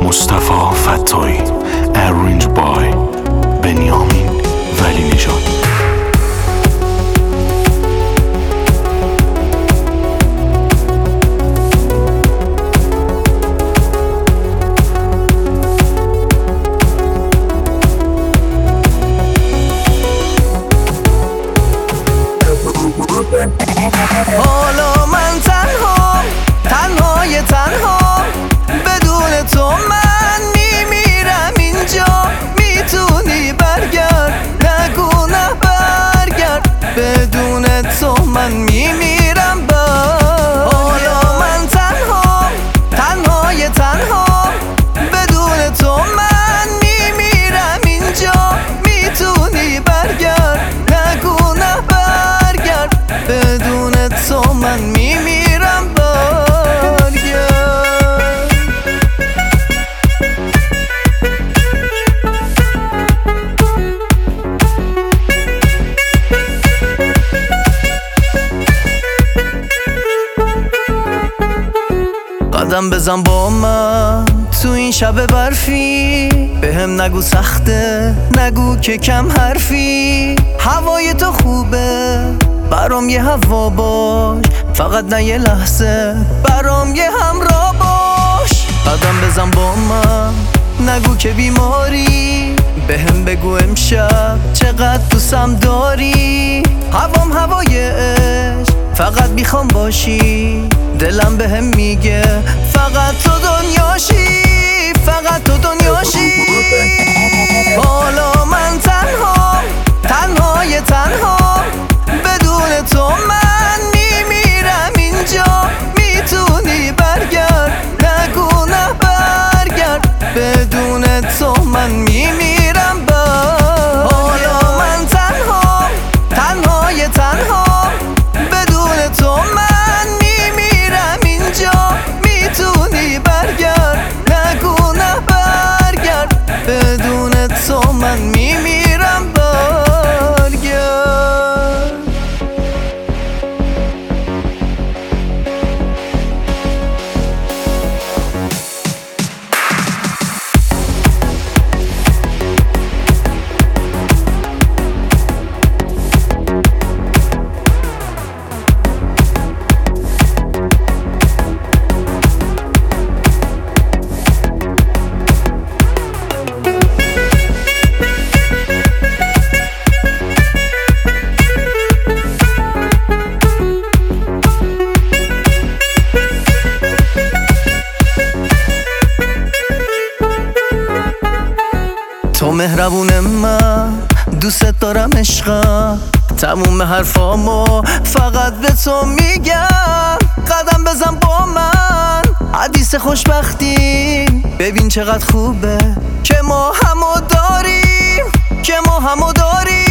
مصطفی فتایی. Arranged by بنیامین ولی نژاد. حالا من تنهای تنها بدون تو من میمیرم اینجا. میتونی برگرد، نگو نه برگرد، بدون تو من میمیرم. حالا من تنهای تنها بدون تو من میمیرم اینجا. میتونی برگرد، نگو نه برگرد، بدون تو من میمیرم. قدم بزن با من تو این شب برفی، بهم نگو سخته، نگو که کم حرفی. هوای تو خوبه، برام یه هوا باش، فقط نه یه لحظه، برام یه همراه باش. قدم بزن با من، نگو که بیماری، بهم بگو امشب چقدر دوستم داری. هوام هوای عشق، فقط میخوام باشی، دلم بهم میگه فقط تو دنیاشی، فقط تو دنیاشی. حالا من تنهای تنها بدون تو من میمیرم اینجا. میتونی برگرد، نگو نه برگرد، بدون تو من میمیرم. حالا من تنهای تنها بدون تو من میمیرم اینجا. میتونی برگرد، نگو نه برگرد، بدون تو من میمیرم. تو مهربون من، دوست دارم عشقم، تموم حرفامو فقط به تو میگم. قدم بزن با من، حدیث خوشبختی، ببین چقدر خوبه که ما همو داریم، که ما همو داریم.